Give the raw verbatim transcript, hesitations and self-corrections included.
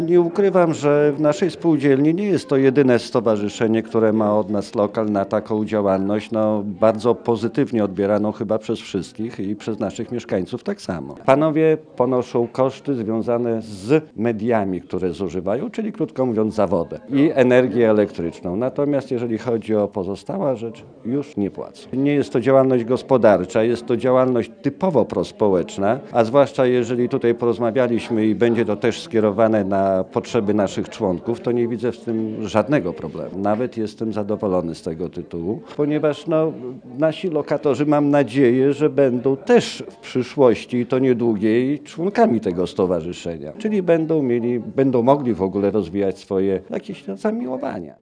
Nie ukrywam, że w naszej spółdzielni nie jest to jedyne stowarzyszenie, które ma od nas lokal na taką działalność, no bardzo pozytywnie odbieraną chyba przez wszystkich i przez naszych mieszkańców tak samo. Panowie ponoszą koszty związane z mediami, które zużywają, czyli krótko mówiąc za wodę i energię elektryczną. Natomiast jeżeli chodzi o pozostałe rzeczy, już nie płacą. Nie jest to działalność gospodarcza, jest to działalność typowo prospołeczna, a zwłaszcza jeżeli tutaj porozmawialiśmy i będzie to też skierowane na potrzeby naszych członków, to nie widzę w tym żadnego problemu. Nawet jestem zadowolony z tego tytułu, ponieważ no, nasi lokatorzy, mam nadzieję, że będą też w przyszłości, i to niedługiej, członkami tego stowarzyszenia. Czyli będą mieli, będą mogli w ogóle rozwijać swoje jakieś zamiłowania.